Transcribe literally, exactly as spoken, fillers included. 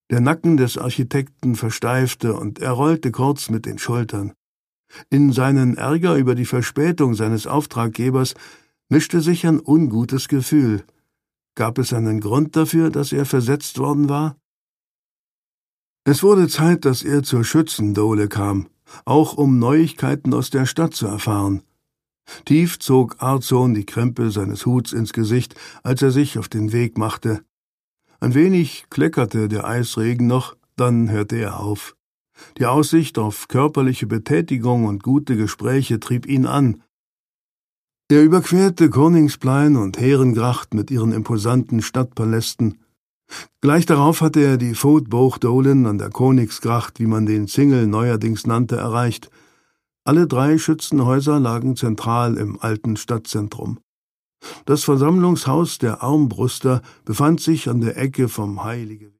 Der Nacken des Architekten versteifte und er rollte kurz mit den Schultern. In seinen Ärger über die Verspätung seines Auftraggebers mischte sich ein ungutes Gefühl. Gab es einen Grund dafür, dass er versetzt worden war? Es wurde Zeit, dass er zur Schützendohle kam, auch um Neuigkeiten aus der Stadt zu erfahren. Tief zog Arzon die Krempe seines Huts ins Gesicht, als er sich auf den Weg machte. Ein wenig kleckerte der Eisregen noch, dann hörte er auf. Die Aussicht auf körperliche Betätigung und gute Gespräche trieb ihn an. Er überquerte Koningsplein und Herengracht mit ihren imposanten Stadtpalästen. Gleich darauf hatte er die Voetboogdolen an der Koningsgracht, wie man den Zingel neuerdings nannte, erreicht. Alle drei Schützenhäuser lagen zentral im alten Stadtzentrum. Das Versammlungshaus der Armbruster befand sich an der Ecke vom Heilige